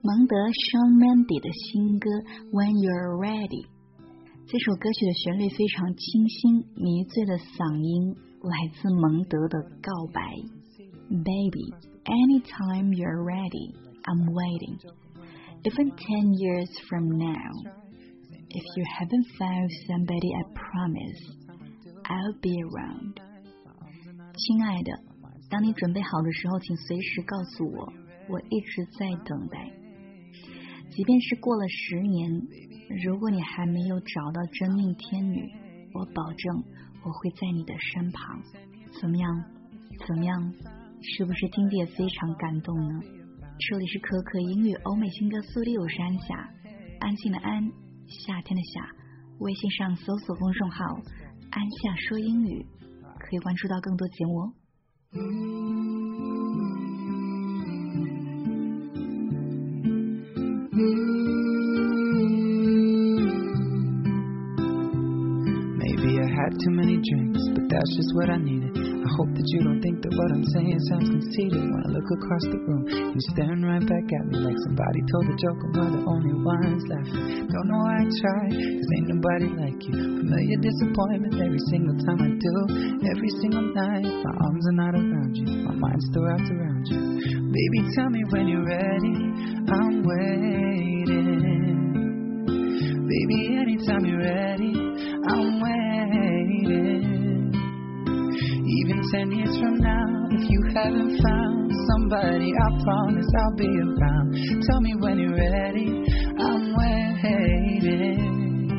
蒙德 Shawn Mendes 的新歌 When You're Ready。 这首歌曲的旋律非常清新，迷醉的嗓音来自蒙德的告白 Baby, anytime you're ready, I'm waiting. Even 10 years from now, if you haven't found somebody, I promise I'll be around. 亲爱的，当你准备好的时候，请随时告诉我，我一直在等待。即便是过了10年，如果你还没有找到真命天女，我保证我会在你的身旁。怎么样？怎么样？是不是听得也非常感动呢？这里是可可英语欧美新歌速递我是安夏，安静的安，夏天的夏。微信上搜索公众号安夏说英语，可以关注到更多节目哦。 Maybe I had too many drinks, but that's just what I needed. I hope that you don't think that what I'm saying sounds conceited. When I look across the room, you're staring right back at me like somebody told a joke and we're the only ones laughing. Don't know why I try, cause ain't nobody like you. Familiar disappointment every single time I do. Every single night, my arms are not around you, my mind's still wrapped around you. Baby, tell me when you're ready, I'm waiting. Baby, anytime you're ready, I'm waiting. Even 10 years from now, if you haven't found somebody, I promise I'll be around. Tell me when you're ready, I'm waiting.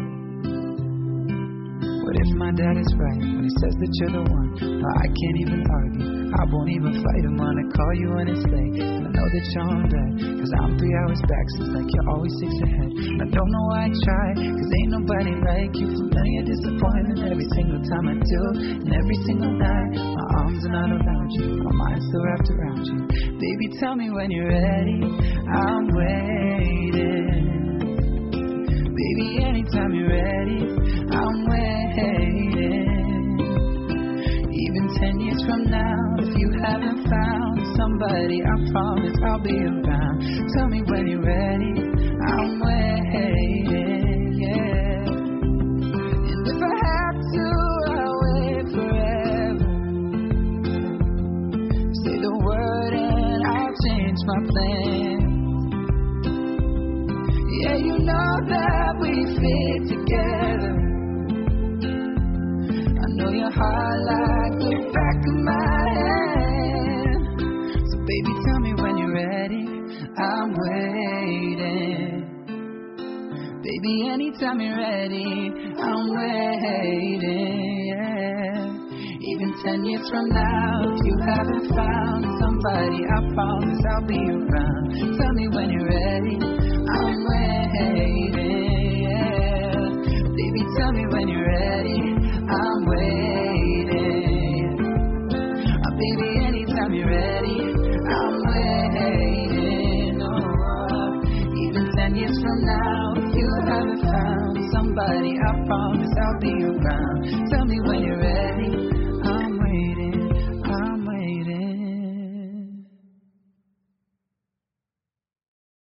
What if my dad is right when he says that you're the one? No, I can't even argue, I won't even fight him. Wanna call you when it's late, and I know that you're on bed, cause I'm 3 hours back, so it's like you're always 6 ahead. And I don't know why I try, cause ain't nobody like you. Familiar disappointment every single time I do. And every single night, my arms are not around you, my mind's still wrapped around you. Baby, tell me when you're ready, I'm waiting. Baby, anytime you're ready, I'm waiting. Even 10 years from now, if you haven't found somebody, I promise I'll be around. Tell me when you're ready, I'm waiting, yeah. And if I have to, I'll wait forever. Say the word and I'll change my plans. Yeah, you know that we fit together. I know your heart like the back of my hand. So baby, tell me when you're ready, I'm waiting. Baby, anytime you're ready, I'm waiting, yeah. Even 10 years from now, if you haven't found somebody, I promise I'll be around. Tell me when you're ready, I'm waiting, yeah. Baby, tell me when you're ready, I'm waiting. Baby, anytime you're ready, I'm waiting. Oh, even 10 years from now, if you haven't found somebody, I promise I'll be around. Tell me when you're ready,